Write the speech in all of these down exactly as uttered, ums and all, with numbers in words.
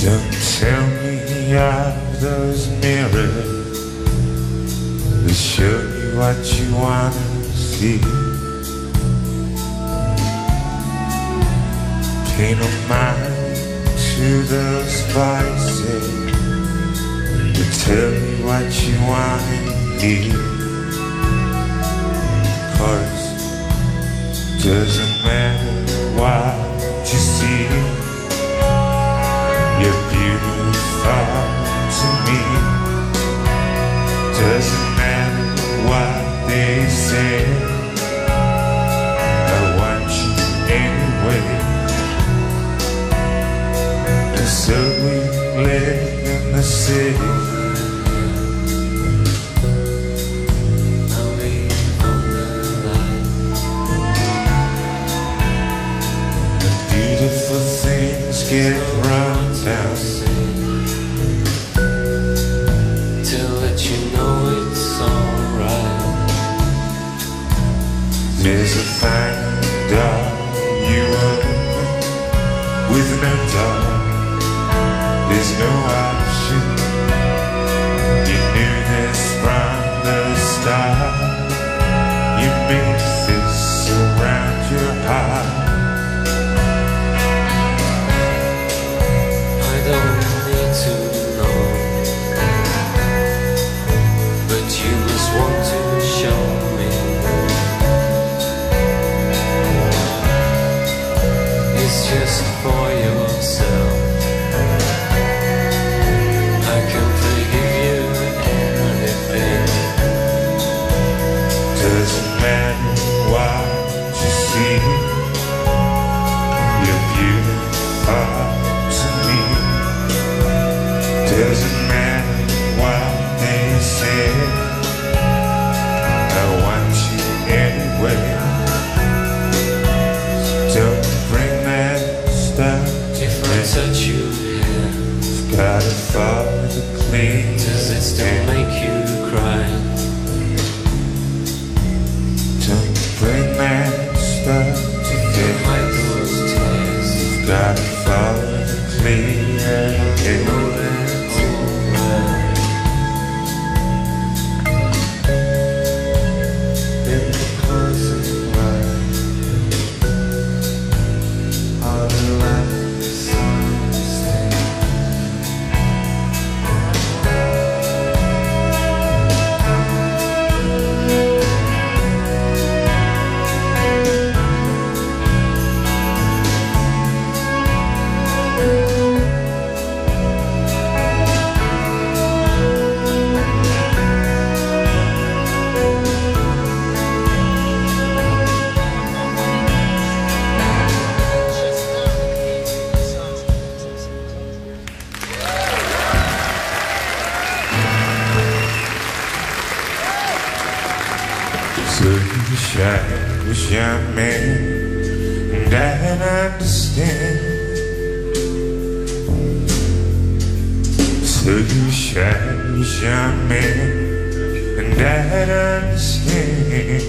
Don't tell me of those mirrors that show you what you wanna see. Pay no mind to those voices that tell you what you wanna hear. Cause doesn't matter what you see, you're beautiful to me. Doesn't matter what they say, I want you anyway. And so we live in the city. Beautiful things get run down to let you know it's alright. There's a fine dog you own with no dog. There's no option. You knew this from the start. You made this around your heart. I don't need to know, but you must want to show me. It's just for yourself. I can forgive you anything. Doesn't matter what you see, you're beautiful to me. Doesn't matter what they say, I want you anyway. Don't bring that stuff. If I touch you here, You've gotta follow the clean. does it still make you cry? Don't bring that stuff to Don't get. hide those tears. You've gotta follow the clean. Know that all well. In the closing line, all the lights on the stage. So you wish I was your man, and I'd understand. So you wish I was your man, and I'd understand.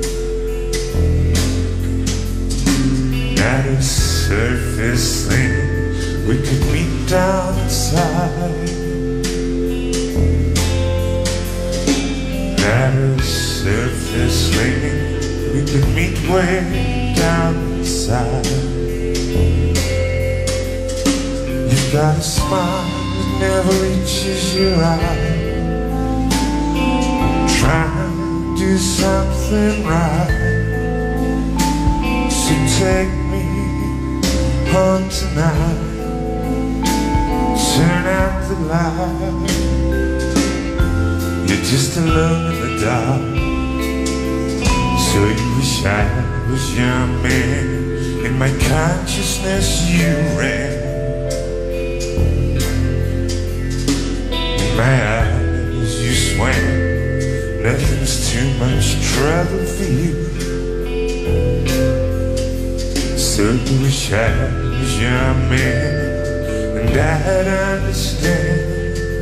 Not a surface thing, we could meet down inside. Not a surface thing, we could meet way down inside. You've got a smile that never reaches your eye. Trying to do something right. So take me home tonight. Turn out the light. You're just alone in the dark. So you wish I was your man. In my consciousness you ran. In my eyes you swam. Nothing's too much trouble for you. So you wish I was your man, and I'd understand.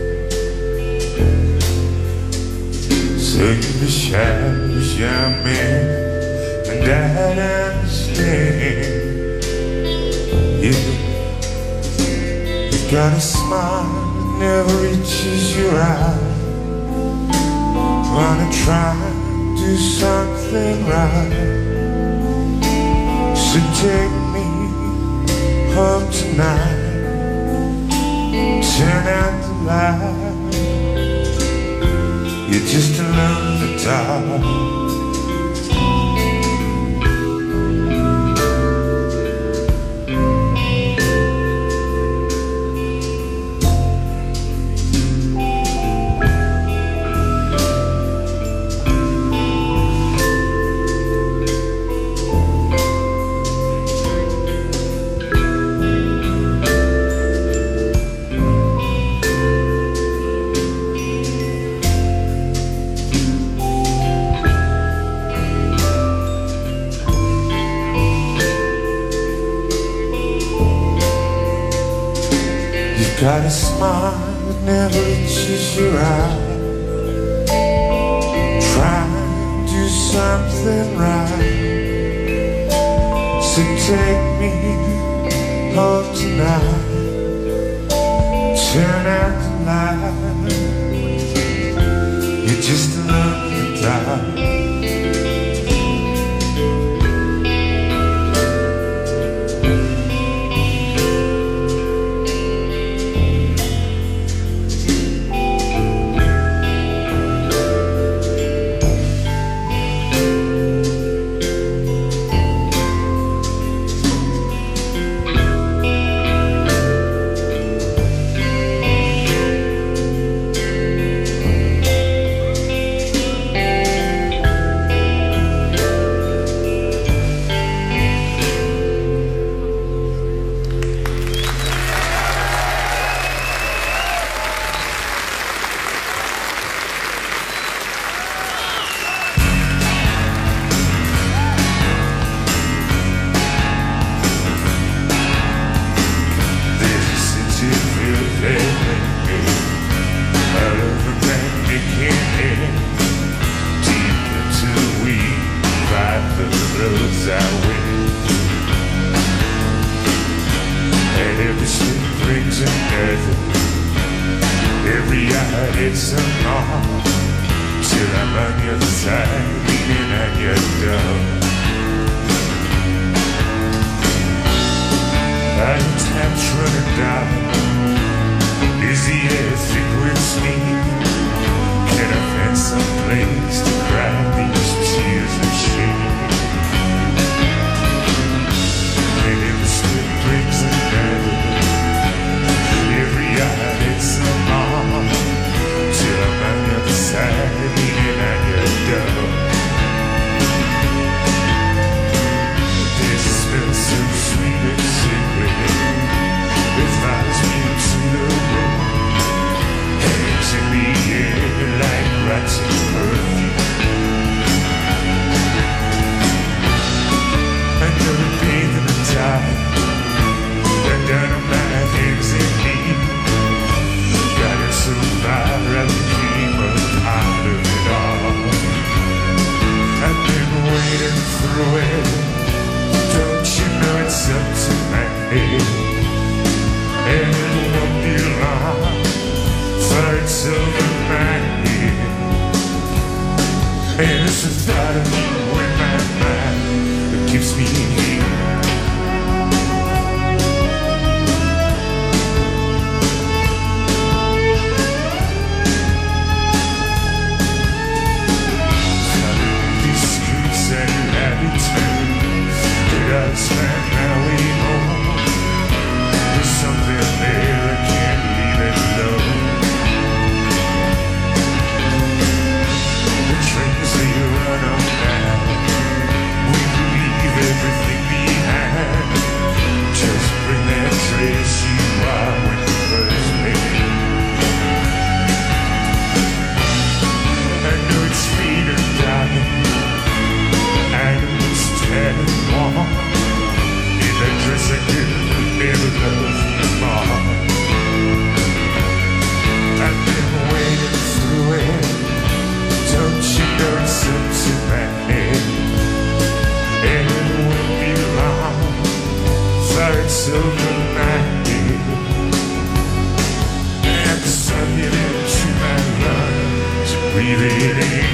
So you wish I was your man, and I'd understand. Yeah. got a smile that never reaches your eye. Wanna try and do something right. So take me home tonight. Turn out the light. You're just alone in the dark. Got a smile that never reaches your eye. Try and do something right. So take me home tonight. Turn out the light. You're just alone in the dark. It's a long till I'm on your side, leaning at your door. I'm taps running down. Is the air thick with steam? Can I find some place to cry these tears of shame? And if the slip breaks a nerve, every eye it's a long till I'm on the other side, leaning on your door. There's a smell so sweet and sickly, it follows me to the room. Hangs in the air like rotten perfume. Under a bathe in the tide, and down on my hands and knees. Got it so far, I became a part of it all. I've been waiting through it. Don't you know it's up to my head? And it won't be long, for it's over my head. And it's the thought of you in my mind that keeps me here. That's my way home. There's something there I can't leave it alone. The trains they run on now, we leave everything behind. Just bring that trace you are when you first met. I know it's freedom, darling. I know it's tattered warm. That dress I could never love you more. I've been waiting through it. Don't you know it's up to my head? And it won't be long, for it's over my head. breathe it in.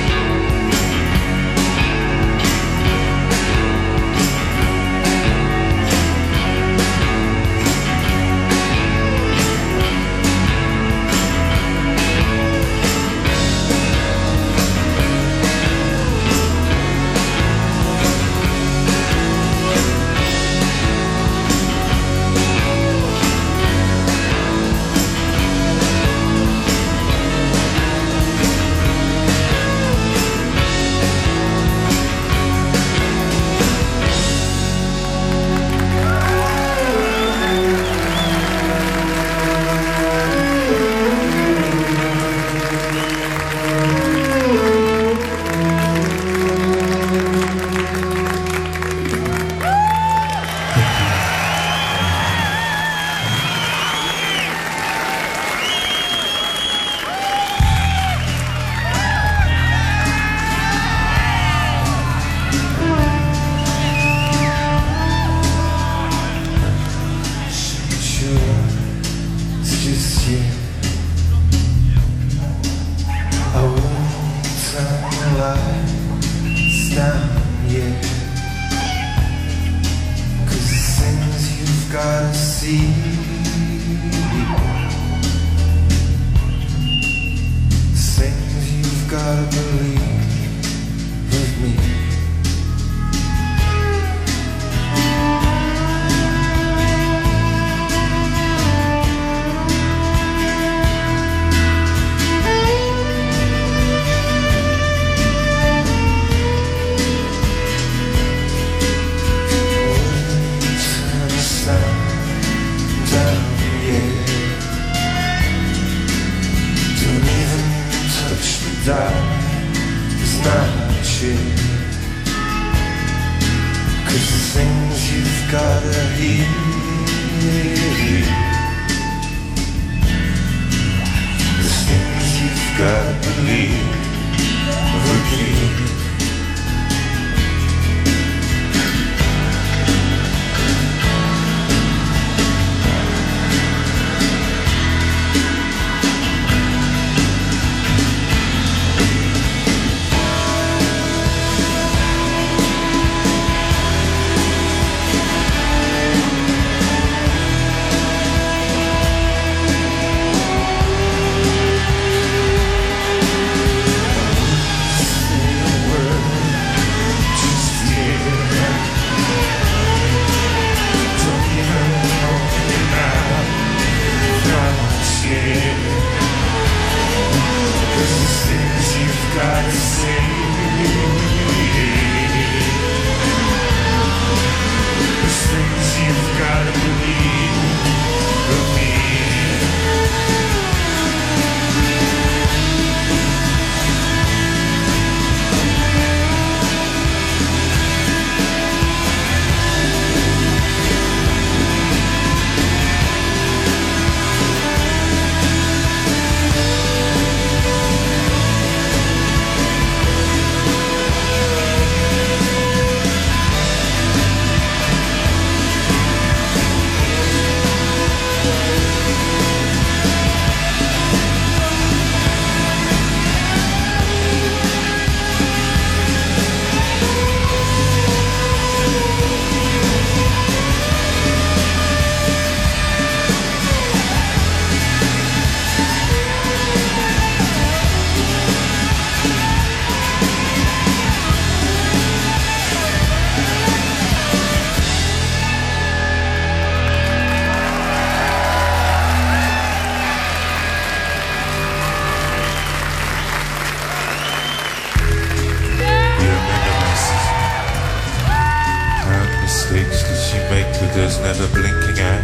There's never blinking eye.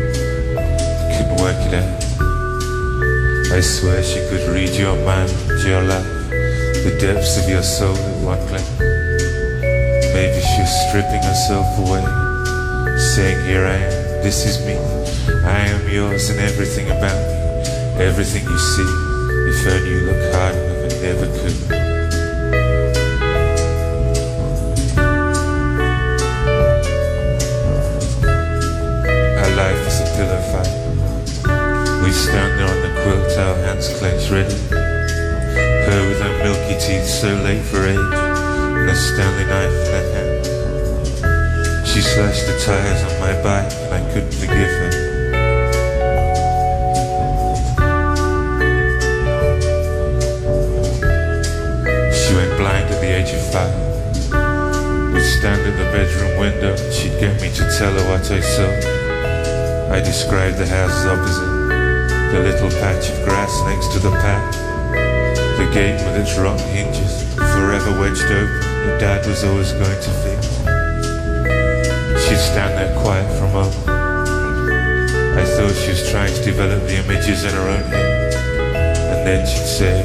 Couldn't work it out. I swear she could read your mind, your life, the depths of your soul at one glance. Maybe she was stripping herself away, saying, here I am, this is me, I am yours and everything about me, everything you see. If only you look hard enough, I never could. Life is a pillow fight. We stand there on the quilt, our hands clenched ready. Her milky teeth so late for age, and a Stanley knife in her hand. She slashed the tires on my bike and I couldn't forgive her. She went blind at the age of five. We'd stand at the bedroom window and she'd get me to tell her what I saw. I described the houses opposite, the little patch of grass next to the path, the gate with its rotten hinges, forever wedged open, that Dad was always going to fix. She'd stand there quiet for a moment. I thought she was trying to develop the images in her own head. And then she'd say,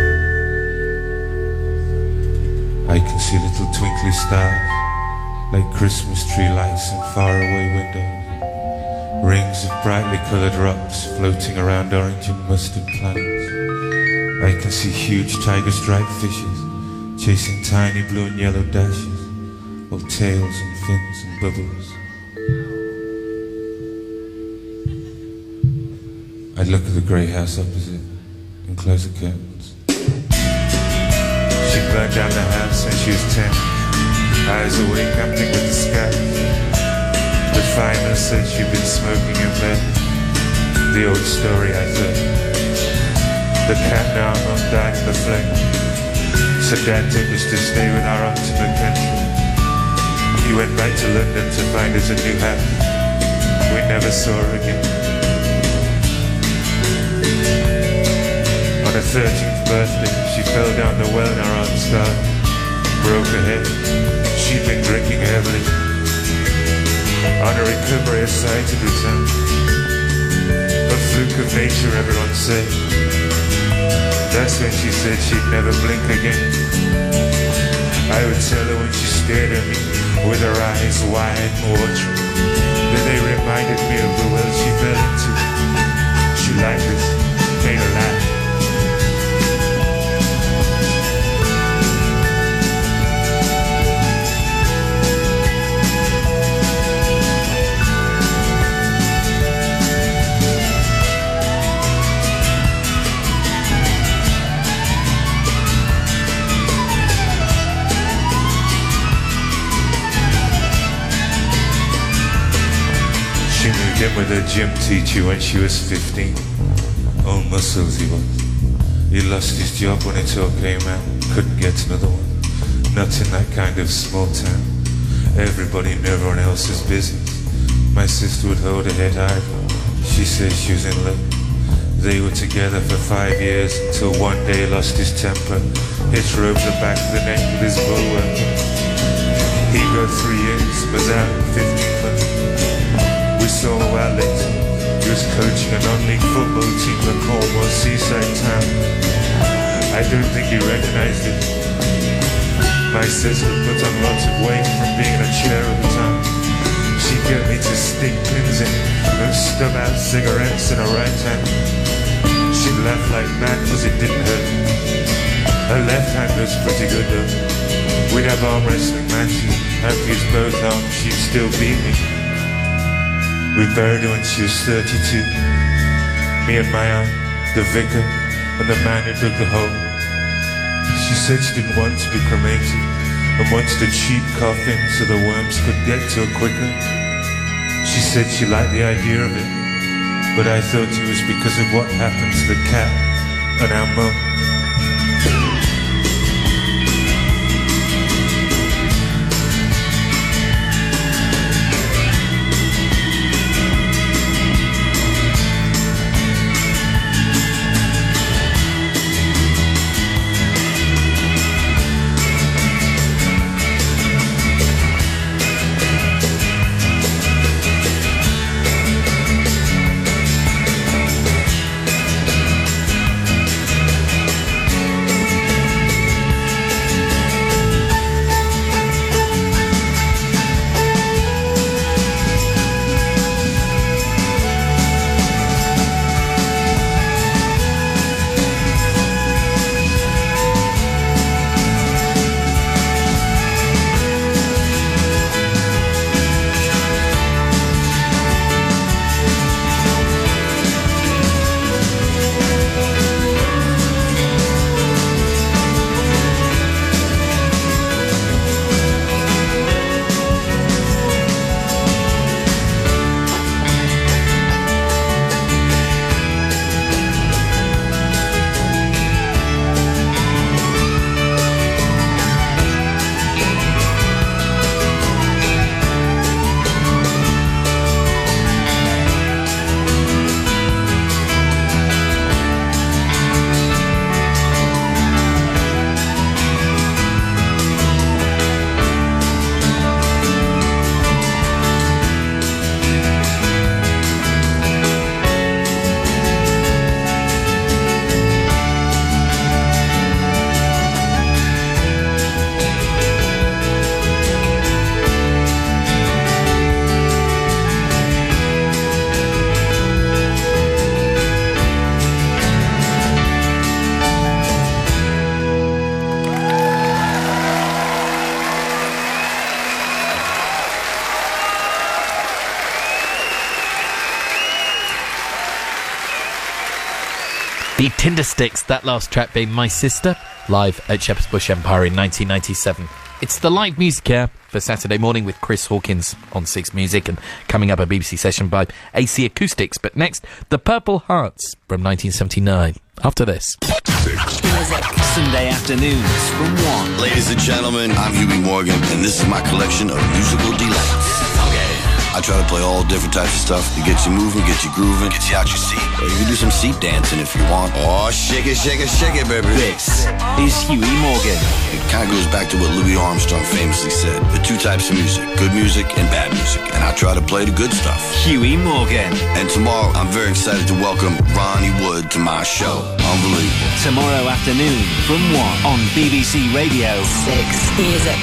I can see little twinkly stars, like Christmas tree lights in faraway windows. Rings of brightly coloured rocks floating around orange and mustard planets. I can see huge tiger-striped fishes chasing tiny blue and yellow dashes of tails and fins and bubbles. I'd look at the grey house opposite and close the curtains. She burned down the house when she was ten, eyes awake camping with the sky. The fireman said she'd been smoking in bed. The old story, I thought. The cat now mum died in the flame, so Dad took us to stay with our aunt in the country. He went back to London to find us a new house. We never saw her again. On her thirteenth birthday, she fell down the well in our aunt's garden, broke her head. She'd been drinking heavily. On her recovery, her sight had returned. A fluke of nature, everyone said. That's when she said she'd never blink again. I would tell her when she stared at me with her eyes wide and watering, that they reminded me of the world she fell into. She liked us, made her laugh. In with her gym teacher when she was fifteen. All muscles he was. He lost his job when it all came out. Couldn't get another one. Not in that kind of small town. Everybody knew everyone else's business. My sister would hold her head high. She said she was in love. They were together for five years until one day he lost his temper. Hit her over the back of the neck with his bullwork. He got three years, was out in fifteen months. We saw a while later, he was coaching a non-league football team in the Cornwall seaside town. I don't think he recognized it. My sister put on lots of weight from being in a chair all the time. She'd get me to stick pins in and stub out cigarettes in her right hand. She'd laugh like mad because it didn't hurt. Her left hand was pretty good though. We'd have arm wrestling matches. I'd use both arms, she'd still beat me. We buried her when she was thirty-two. Me and my aunt, the vicar, and the man who dug the hole. She said she didn't want to be cremated and wanted a cheap coffin so the worms could get to her quicker. She said she liked the idea of it, but I thought it was because of what happened to the cat and our mum. The Tindersticks, that last track being My Sister, live at Shepherd's Bush Empire in nineteen ninety-seven. It's the live music hour for Saturday morning with Chris Hawkins on Six Music, and coming up a B B C session by A C Acoustics. But next, The Purple Hearts from nineteen seventy-nine. After this. Six Music. Sunday afternoons from one. Ladies and gentlemen, I'm Huey Morgan, and this is my collection of musical delights. I try to play all different types of stuff to get you moving, get you grooving, get you out your seat. Or you can do some seat dancing if you want. Oh, shake it, shake it, shake it, baby. This is Huey Morgan. It kind of goes back to what Louis Armstrong famously said. The two types of music, good music and bad music. And I try to play the good stuff. Huey Morgan. And tomorrow, I'm very excited to welcome Ronnie Wood to my show. Unbelievable. Tomorrow afternoon from one on B B C Radio. Six Music.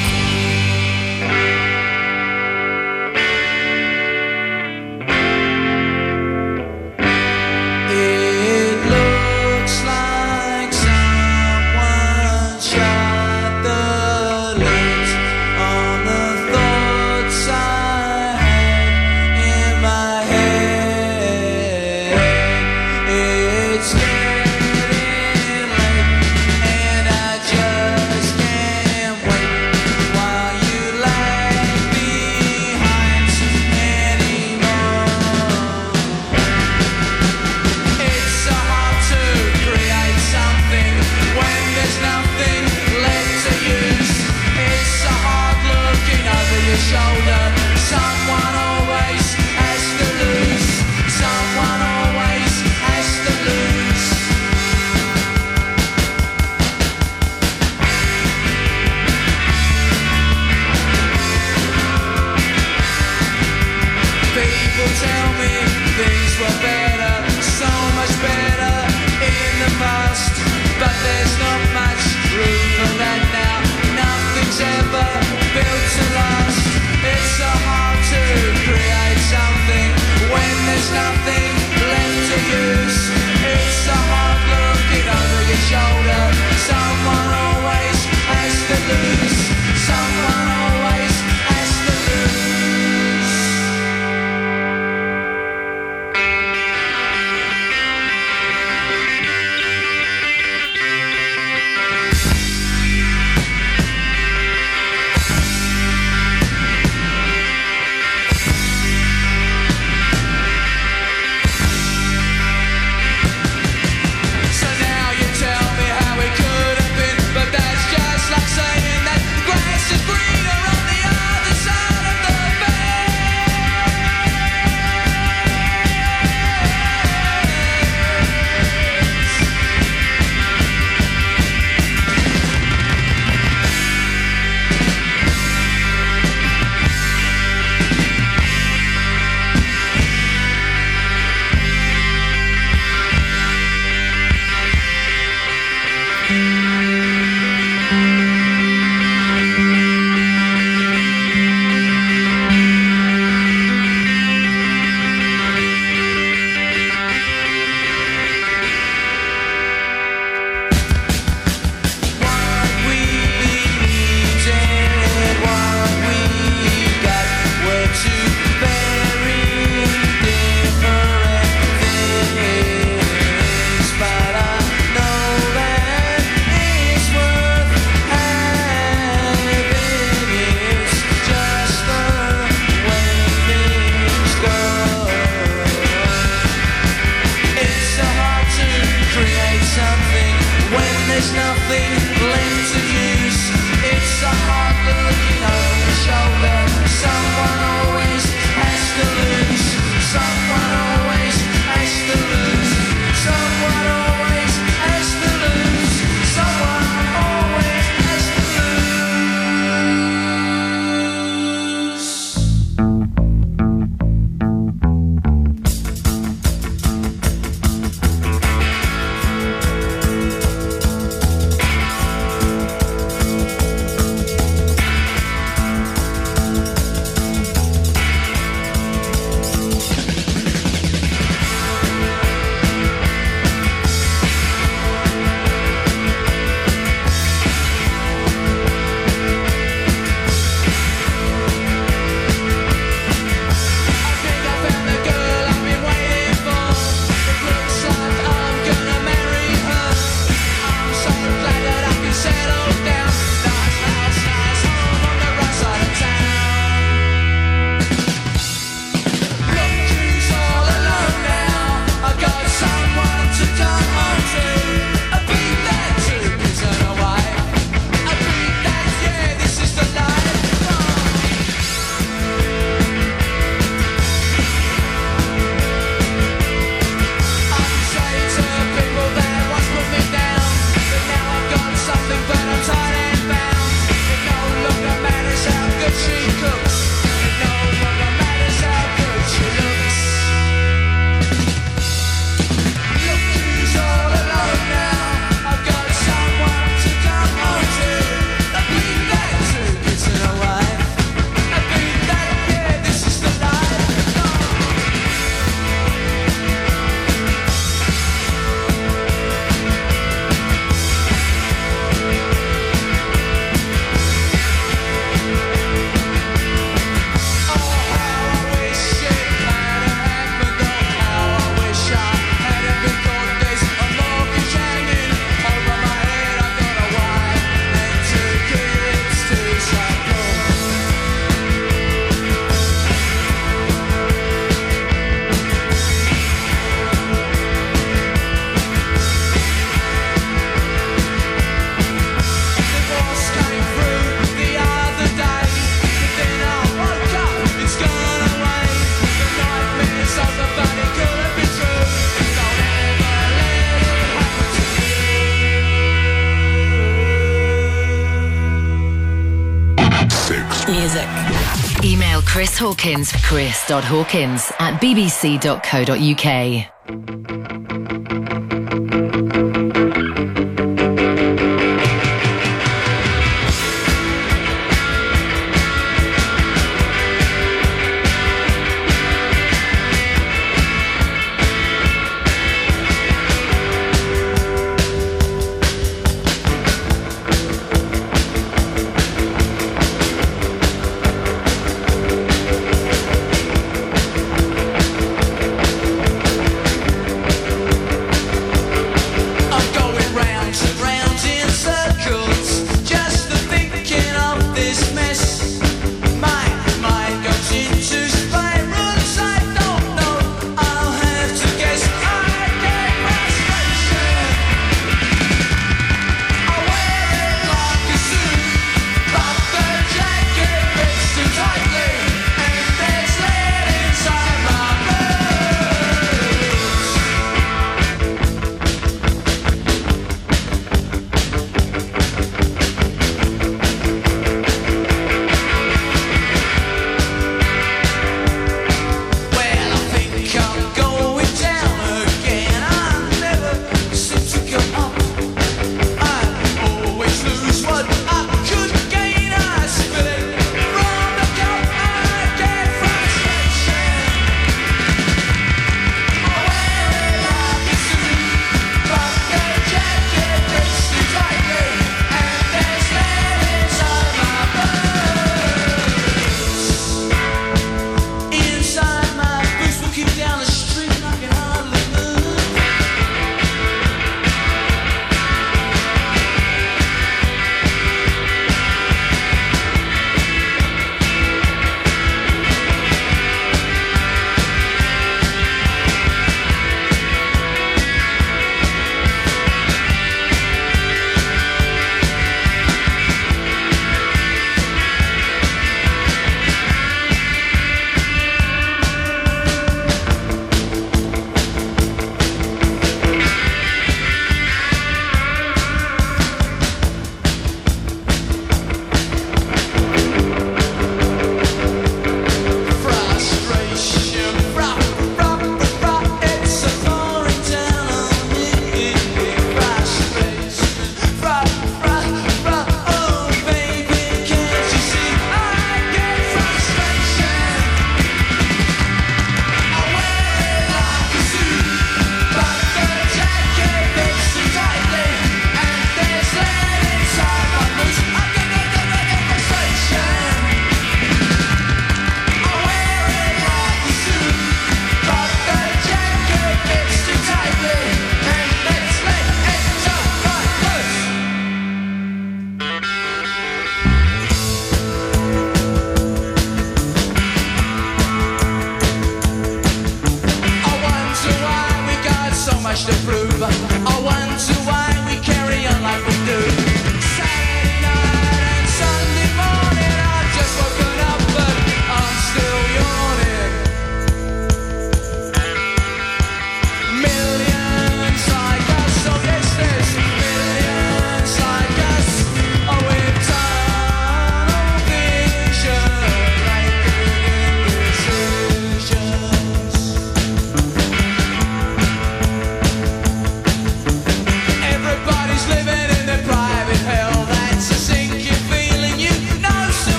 Chris Hawkins. chris dot hawkins at b b c dot co dot u k.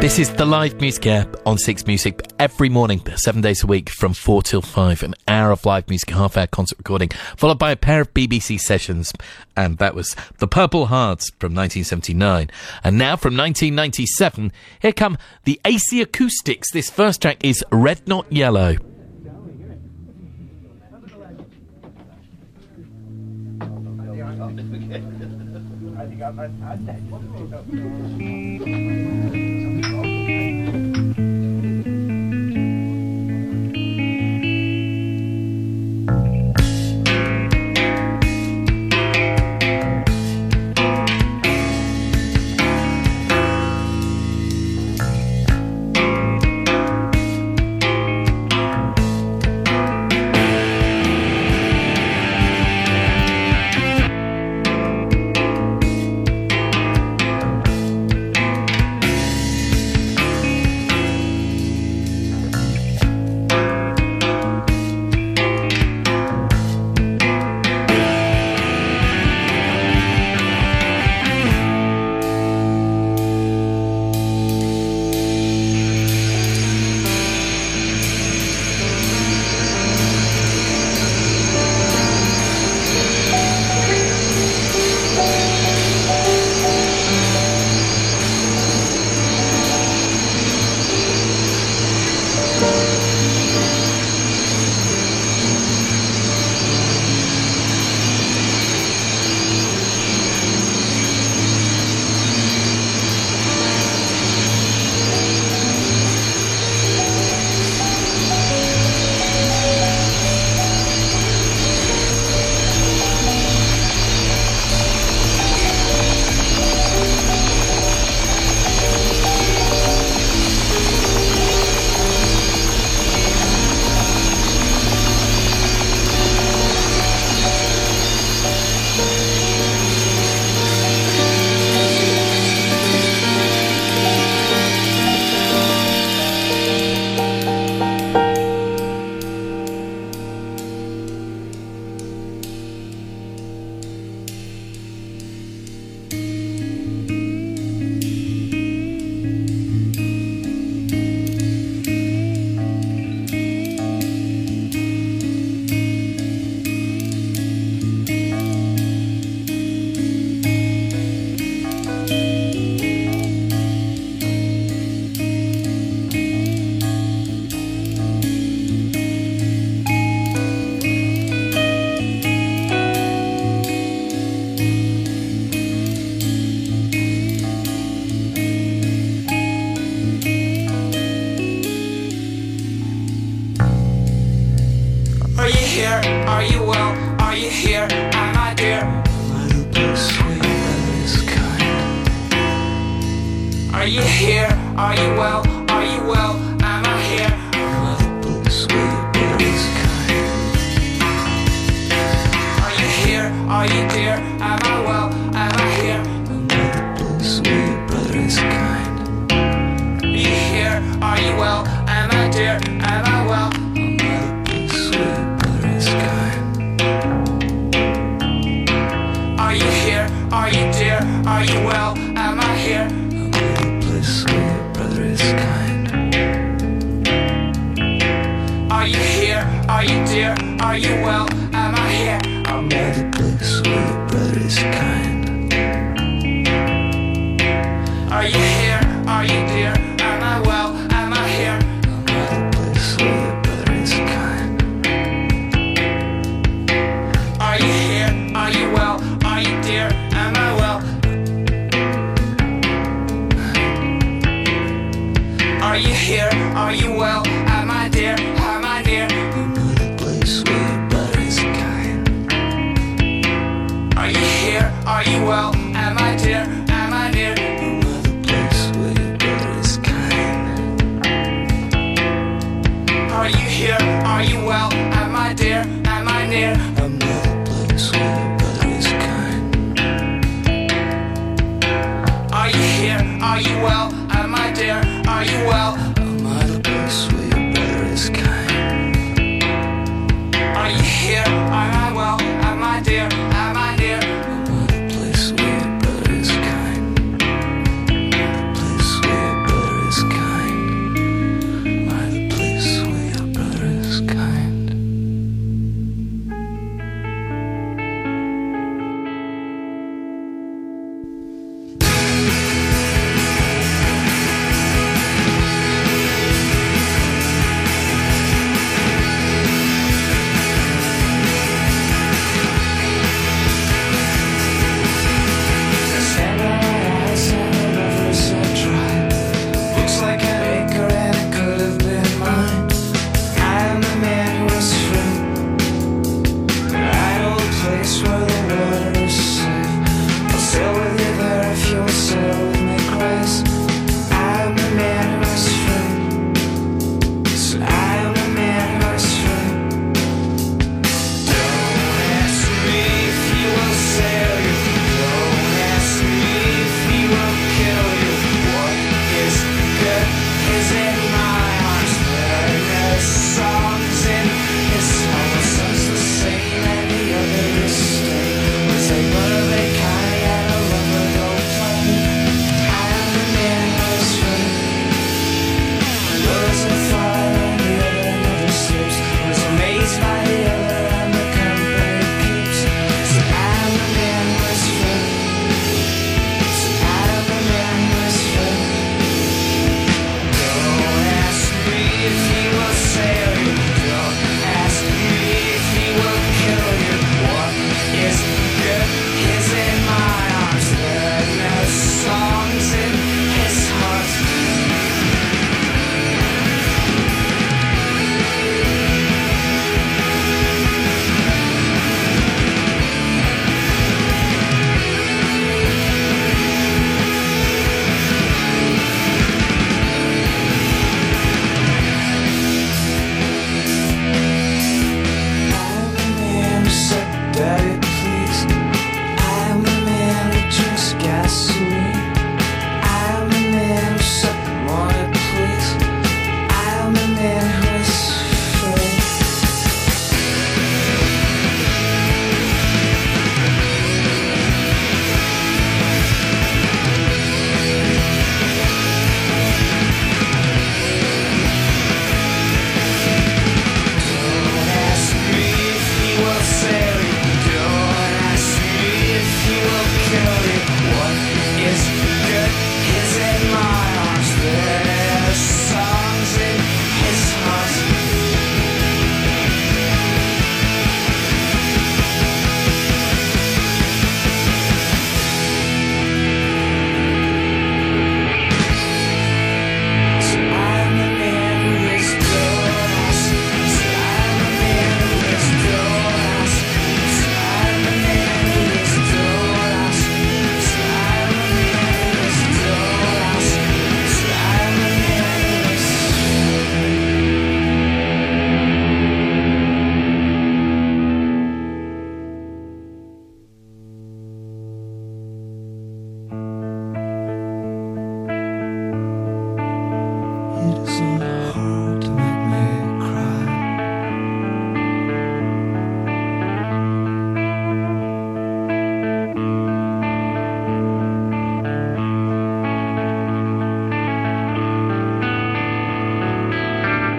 This is the live music app on Six Music every morning, seven days a week from four till five. An hour of live music, a half hour concert recording, followed by a pair of B B C sessions. And that was The Purple Hearts from nineteen seventy-nine. And now from nineteen ninety-seven, here come the A C Acoustics. This first track is Red Not Yellow. Are you well? Are you here? Am I dear? A little bit sweet, but it's kind. Are you here? Are you well? Are you well? Am I here? A little bit sweet, but it's kind. Are you here? Are you dear? Am I well? Am I here? A little bit sweet, but it's kind. Are you here? Are you well? Am I dear? Am I well? Are you here? Are you dear? Are you well? Am I here? A little bit sweet, brother is kind. Are you here? Are you dear? Are you well? Am I here? A little bit sweet, brother is kind. Are you here? Are you dear? Am I well? Am I here? A little bit sweet, brother is kind. Are you here? Are you well? Are you dear? Am I well? Are you here? Are you well? Am I dear? Am I dear? Another place sweet, but it's kind. Are you here? Are you well? Am I dear? Am I dear? Another place sweet, but it's kind. Are you here? Are you well? Am I dear? Am I near? Another place sweet, but it's kind. Are you here? Are you well? Am I dear? Are you well? Am I the place sweet?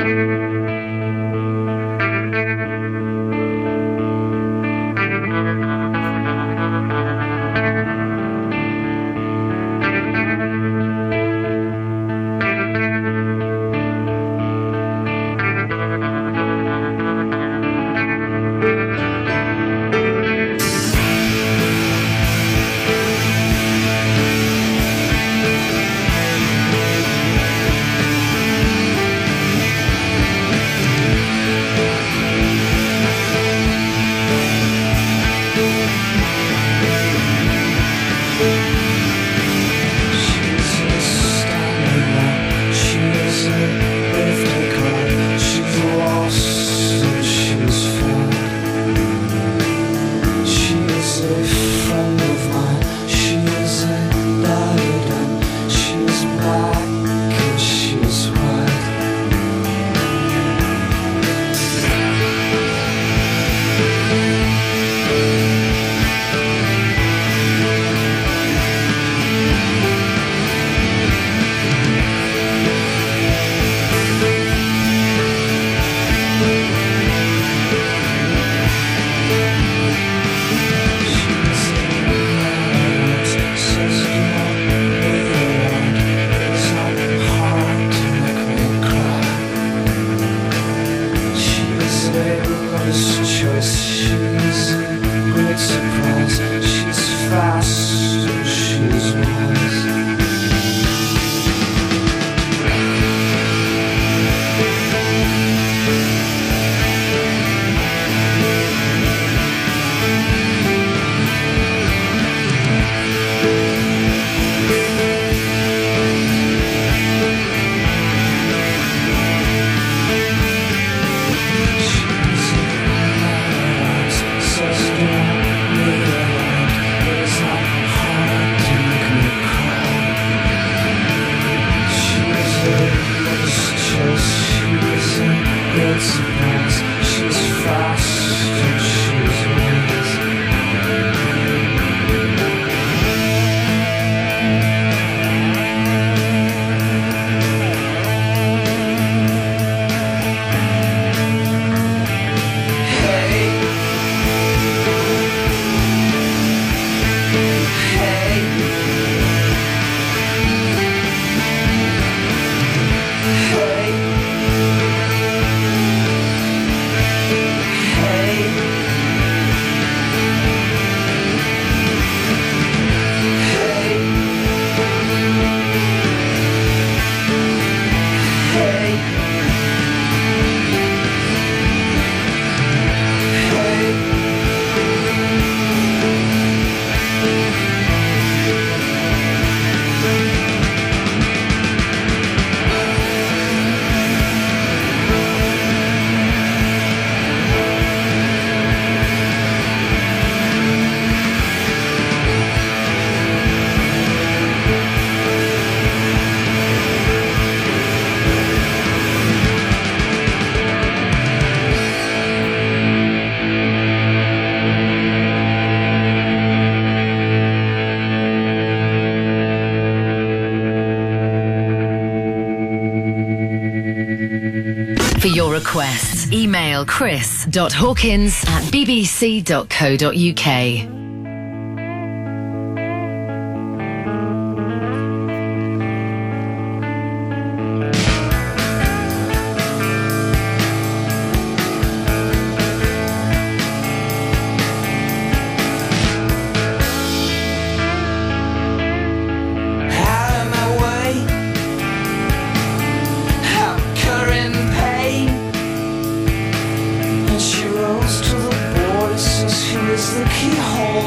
For your requests, email chris dot hawkins at bbc dot co dot uk. The keyhole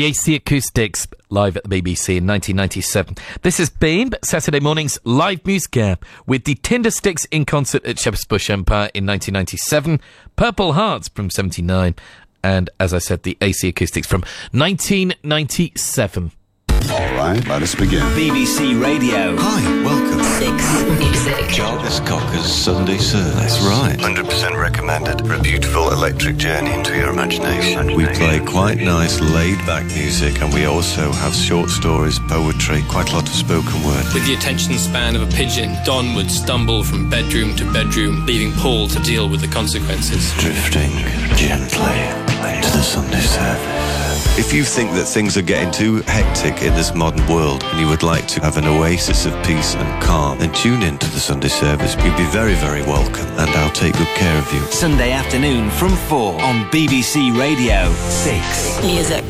The A C Acoustics, live at the B B C in nineteen ninety-seven. This has been Saturday morning's live music air with the Tindersticks in concert at Shepherd's Bush Empire in nineteen ninety-seven, Purple Hearts from seventy-nine, and, as I said, the A C Acoustics from nineteen ninety-seven. All right, let us begin. B B C Radio. Hi, welcome. Six Music. Jarvis Cocker's Sunday Service. That's right. one hundred percent recommended for a beautiful electric journey into your imagination. We play quite nice laid-back music, and we also have short stories, poetry, quite a lot of spoken word. With the attention span of a pigeon, Don would stumble from bedroom to bedroom, leaving Paul to deal with the consequences. Drifting gently into the Sunday Service. If you think that things are getting too hectic in this modern world and you would like to have an oasis of peace and calm, then tune in to the Sunday Service. You'd be very, very welcome, and I'll take good care of you. Sunday afternoon from four on B B C Radio six Music.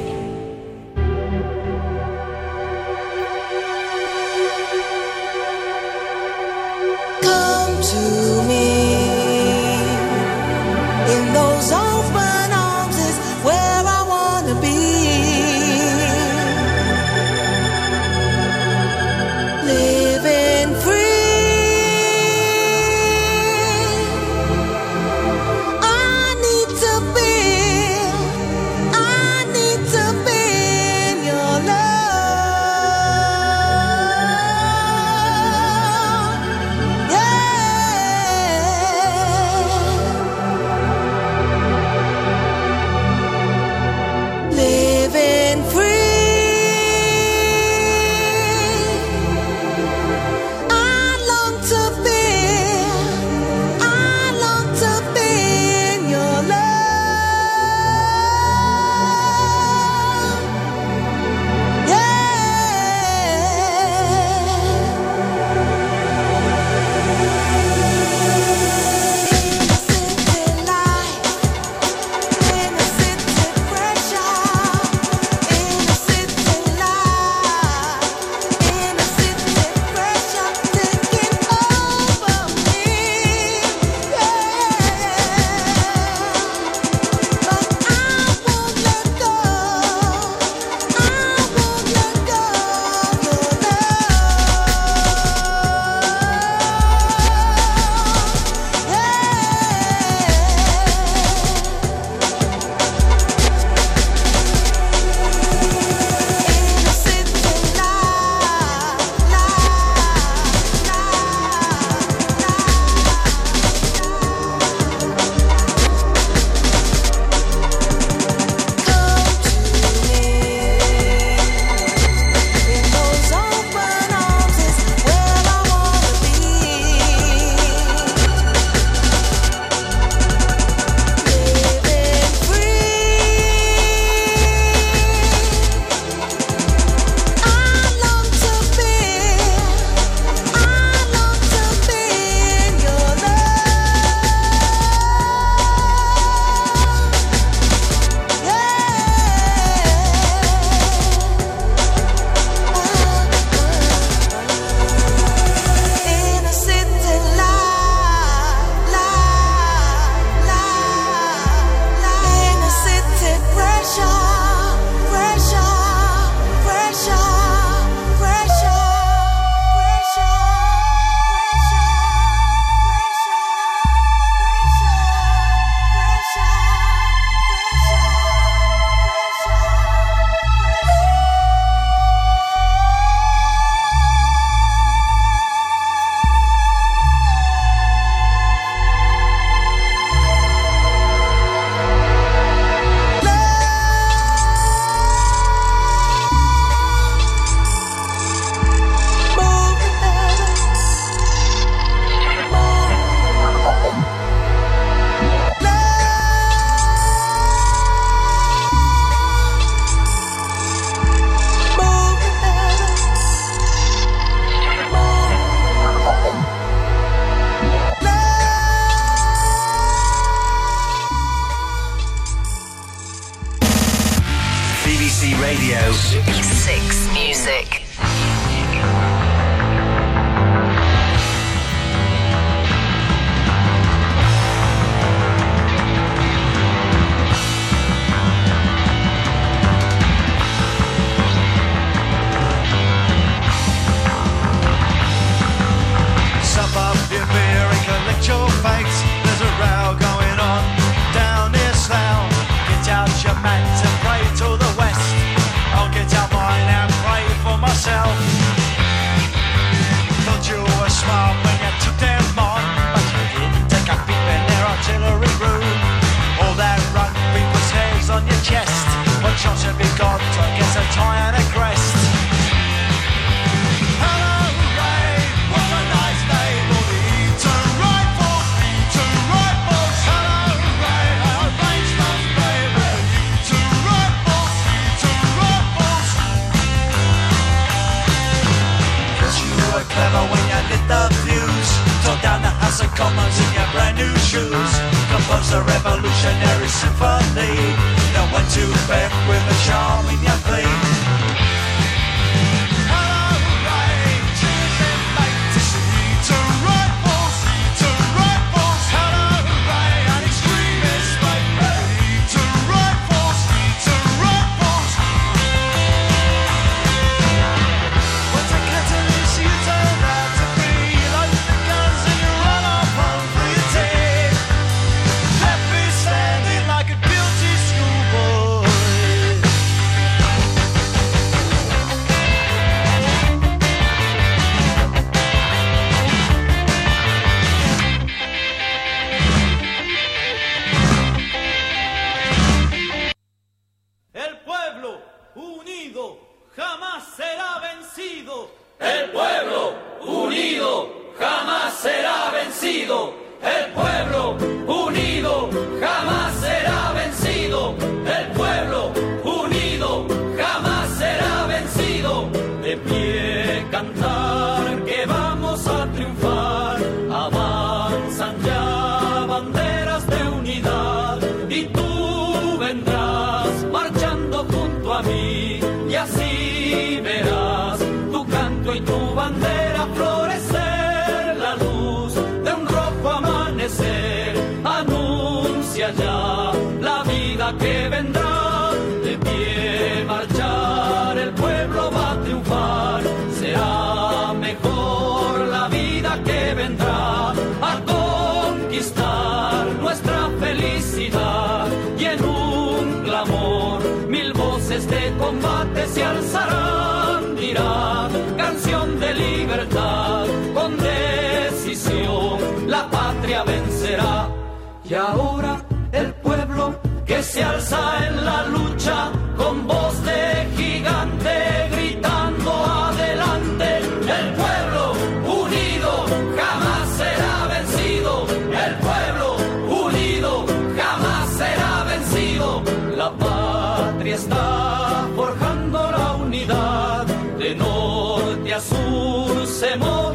Come to me in those open arms is where I wanna be. Living free. I need to feel, I need should be gone, so I guess I'll try and aggress. Hello, Ray, what a nice name. All the Eton Rifles, Eton Rifles. Hello, Ray, I'll arrange stuff, baby. Eton Rifles, Eton Rifles. Guess you were clever when you lit the fuse. Tore down the House of Commons in your brand new shoes. Composed a revolutionary symphony. Then went to bed with a charm in your plea. Hello, Ray, cheers in mate. It's Eton Rifles, Eton Rifles. Hello, Ray, an extremist mate. Eton Rifles, Eton Rifles. What a catalyst you turned out to be. You load the guns and you run off home for your tea. Left me standing like a guilty schoolboy. El pueblo unido jamás será vencido. El pueblo unido jamás será vencido. El pueblo unido jamás será vencido. El pueblo unido jamás será vencido. De pie cantar que vamos a triunfar. Avanzan ya banderas de unidad y tú vendrás marchando junto a mí y así verás tu canto y tu bandera florecer. La luz de un rojo amanecer anuncia ya la vida que vendrá. De pie marchar, el pueblo va a triunfar. Será mejor la vida que vendrá a conquistar nuestra felicidad. Y en un clamor mil voces de combate se alzarán. Dirán canción de libertad, con decisión la patria vencerá. Y ahora el pueblo que se alza en la lucha con voz de gigante gritando adelante. El pueblo unido jamás será vencido. El pueblo unido jamás será vencido. La patria está forjando la unidad. De norte a sur se mueve